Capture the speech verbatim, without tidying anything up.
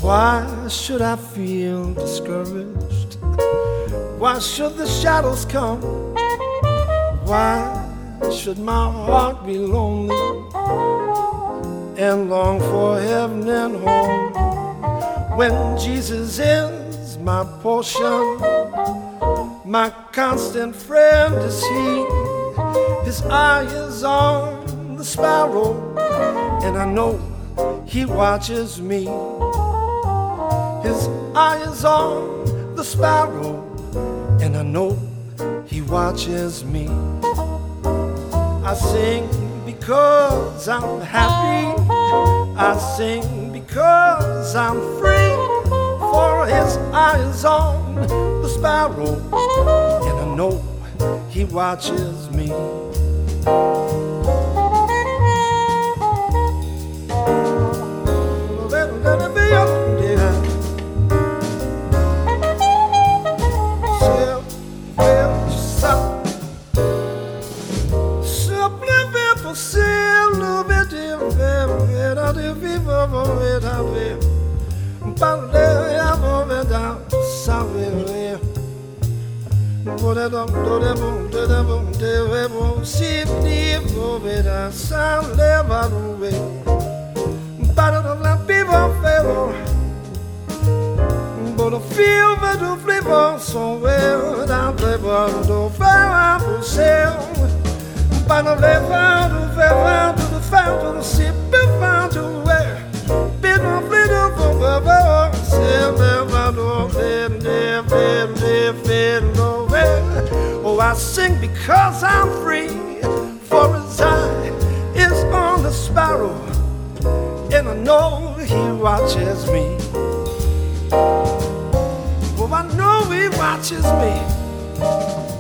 Why should I feel discouraged? Why should the shadows come? Why should my heart be lonely and long for heaven and home when Jesus is my portion? My constant friend is He. His eye is on the sparrow, and I know He watches me. His eye is on the sparrow, and I know He watches me. I sing because I'm happy. I sing because I'm free. For His eye is on the sparrow, and I know He watches me. Oh, I sing because I'm free, for His eye is on the sparrow, and I know He watches me. Oh, I know He watches me.